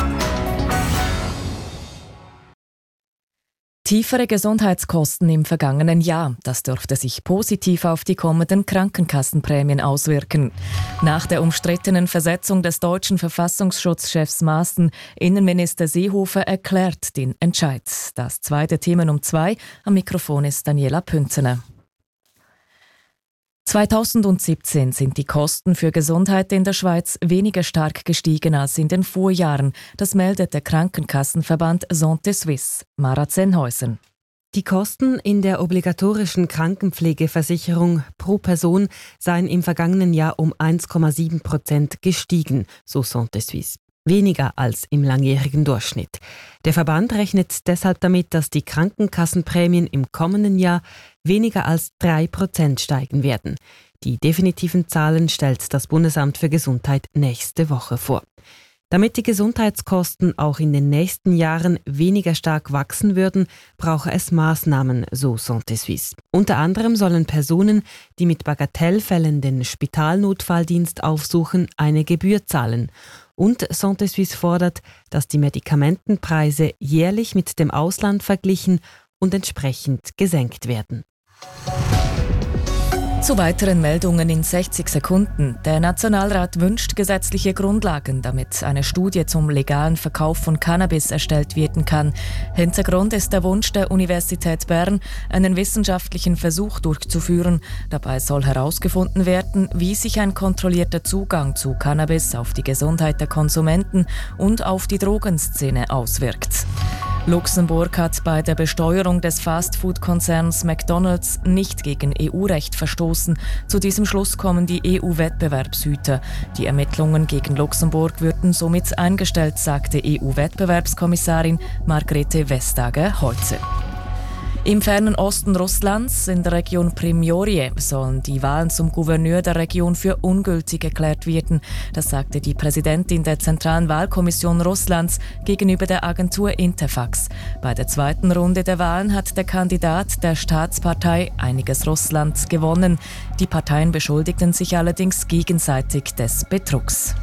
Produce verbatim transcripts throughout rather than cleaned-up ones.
Tiefere Gesundheitskosten im vergangenen Jahr, das dürfte sich positiv auf die kommenden Krankenkassenprämien auswirken. Nach der umstrittenen Versetzung des deutschen Verfassungsschutzchefs Maaßen, Innenminister Seehofer erklärt den Entscheid. Das zweite Thema um zwei. Am Mikrofon ist Daniela Pünzener. zweitausendsiebzehn sind die Kosten für Gesundheit in der Schweiz weniger stark gestiegen als in den Vorjahren. Das meldet der Krankenkassenverband Santé Suisse. Mara Zenhäusen. Die Kosten in der obligatorischen Krankenpflegeversicherung pro Person seien im vergangenen Jahr um eins Komma sieben Prozent gestiegen, so Santé Suisse. Weniger als im langjährigen Durchschnitt. Der Verband rechnet deshalb damit, dass die Krankenkassenprämien im kommenden Jahr weniger als drei Prozent steigen werden. Die definitiven Zahlen stellt das Bundesamt für Gesundheit nächste Woche vor. Damit die Gesundheitskosten auch in den nächsten Jahren weniger stark wachsen würden, brauche es Maßnahmen, so Santé Suisse. Unter anderem sollen Personen, die mit Bagatellfällen den Spitalnotfalldienst aufsuchen, eine Gebühr zahlen. Und Santé Suisse fordert, dass die Medikamentenpreise jährlich mit dem Ausland verglichen und entsprechend gesenkt werden. Zu weiteren Meldungen in sechzig Sekunden. Der Nationalrat wünscht gesetzliche Grundlagen, damit eine Studie zum legalen Verkauf von Cannabis erstellt werden kann. Hintergrund ist der Wunsch der Universität Bern, einen wissenschaftlichen Versuch durchzuführen. Dabei soll herausgefunden werden, wie sich ein kontrollierter Zugang zu Cannabis auf die Gesundheit der Konsumenten und auf die Drogenszene auswirkt. Luxemburg hat bei der Besteuerung des Fastfood-Konzerns McDonald's nicht gegen E U-Recht verstoßen. Zu diesem Schluss kommen die E U-Wettbewerbshüter. Die Ermittlungen gegen Luxemburg würden somit eingestellt, sagte E U-Wettbewerbskommissarin Margrethe Vestager heute. Im fernen Osten Russlands, in der Region Primorje, sollen die Wahlen zum Gouverneur der Region für ungültig erklärt werden. Das sagte die Präsidentin der Zentralen Wahlkommission Russlands gegenüber der Agentur Interfax. Bei der zweiten Runde der Wahlen hat der Kandidat der Staatspartei Einiges Russland gewonnen. Die Parteien beschuldigten sich allerdings gegenseitig des Betrugs.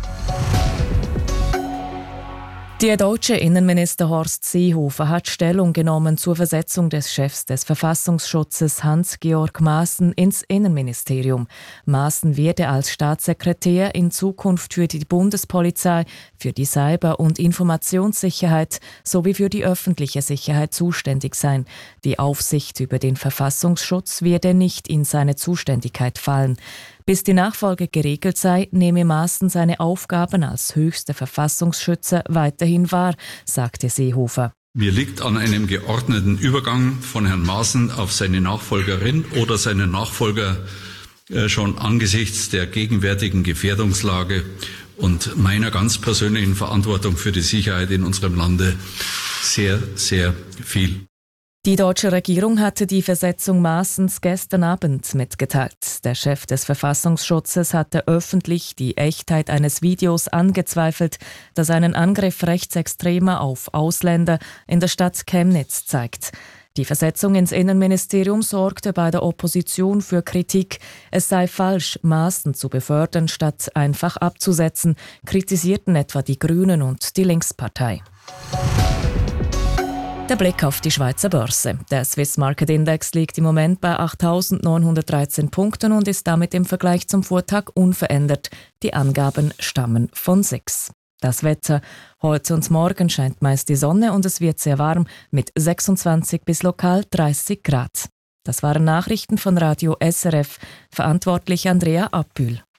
Der deutsche Innenminister Horst Seehofer hat Stellung genommen zur Versetzung des Chefs des Verfassungsschutzes Hans-Georg Maaßen ins Innenministerium. Maaßen werde als Staatssekretär in Zukunft für die Bundespolizei, für die Cyber- und Informationssicherheit sowie für die öffentliche Sicherheit zuständig sein. Die Aufsicht über den Verfassungsschutz werde nicht in seine Zuständigkeit fallen. Bis die Nachfolge geregelt sei, nehme Maaßen seine Aufgaben als höchster Verfassungsschützer weiterhin wahr, sagte Seehofer. Mir liegt an einem geordneten Übergang von Herrn Maaßen auf seine Nachfolgerin oder seinen Nachfolger äh, schon angesichts der gegenwärtigen Gefährdungslage und meiner ganz persönlichen Verantwortung für die Sicherheit in unserem Lande sehr, sehr viel. Die deutsche Regierung hatte die Versetzung Maaßens gestern Abend mitgeteilt. Der Chef des Verfassungsschutzes hatte öffentlich die Echtheit eines Videos angezweifelt, das einen Angriff Rechtsextremer auf Ausländer in der Stadt Chemnitz zeigt. Die Versetzung ins Innenministerium sorgte bei der Opposition für Kritik. Es sei falsch, Maaßen zu befördern, statt einfach abzusetzen, kritisierten etwa die Grünen und die Linkspartei. Der Blick auf die Schweizer Börse. Der Swiss Market Index liegt im Moment bei achttausendneunhundertdreizehn Punkten und ist damit im Vergleich zum Vortag unverändert. Die Angaben stammen von S I X. Das Wetter. Heute und morgen scheint meist die Sonne und es wird sehr warm mit sechsundzwanzig bis lokal dreißig Grad. Das waren Nachrichten von Radio S R F. Verantwortlich Andrea Abbühl.